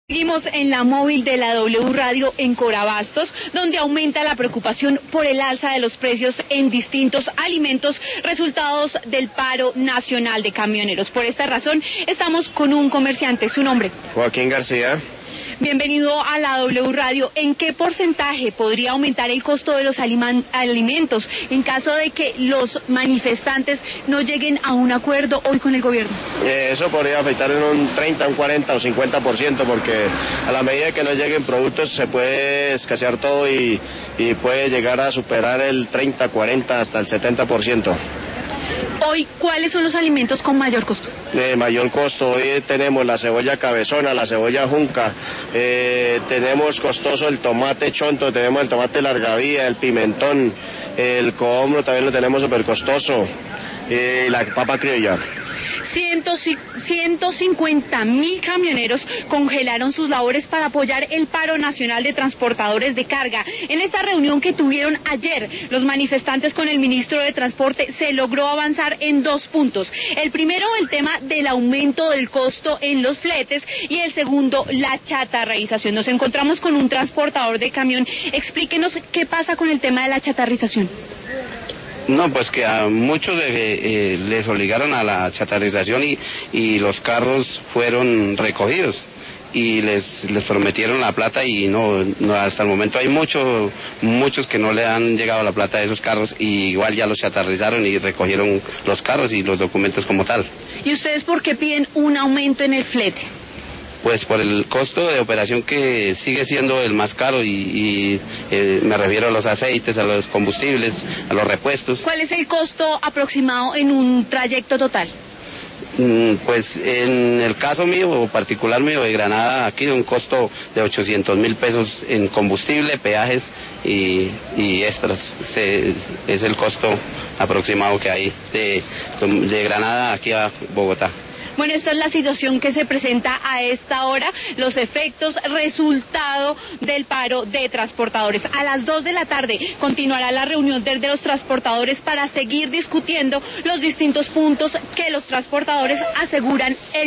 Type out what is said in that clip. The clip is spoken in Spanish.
Seguimos en la móvil de la W Radio en Corabastos, donde aumenta la preocupación por el alza de los precios en distintos alimentos, resultados del paro nacional de camioneros. Por esta razón, estamos con un comerciante. ¿Su nombre? Joaquín García. Bienvenido a la W Radio. ¿En qué porcentaje podría aumentar el costo de los alimentos en caso de que los manifestantes no lleguen a un acuerdo hoy con el gobierno? Eso podría afectar en un 30, un 40 o 50%, porque a la medida que no lleguen productos se puede escasear todo y puede llegar a superar el 30, 40 hasta el 70%. Hoy, ¿cuáles son los alimentos con mayor costo? Mayor costo, hoy tenemos la cebolla cabezona, la cebolla junca, tenemos costoso el tomate chonto, tenemos el tomate larga vida, el pimentón, el cohombro también lo tenemos súper costoso, la papa criolla. 150.000 camioneros congelaron sus labores para apoyar el paro nacional de transportadores de carga. En esta reunión que tuvieron ayer los manifestantes con el ministro de Transporte se logró avanzar en 2 puntos. El primero, el tema del aumento del costo en los fletes, y el segundo, la chatarrización. Nos encontramos con un transportador de camión. Explíquenos qué pasa con el tema de la chatarrización. No, pues que a muchos les obligaron a la chatarrización y los carros fueron recogidos y les prometieron la plata y no hasta el momento hay muchos que no le han llegado la plata de esos carros, y igual ya los chatarrizaron y recogieron los carros y los documentos como tal. ¿Y ustedes por qué piden un aumento en el flete? Pues por el costo de operación que sigue siendo el más caro y me refiero a los aceites, a los combustibles, a los repuestos. ¿Cuál es el costo aproximado en un trayecto total? Pues en el caso mío, particular mío, de Granada, aquí un costo de 800.000 pesos en combustible, peajes y extras. Es el costo aproximado que hay de Granada aquí a Bogotá. Bueno, esta es la situación que se presenta a esta hora, los efectos resultado del paro de transportadores. A las 2 de la tarde continuará la reunión de los transportadores para seguir discutiendo los distintos puntos que los transportadores aseguran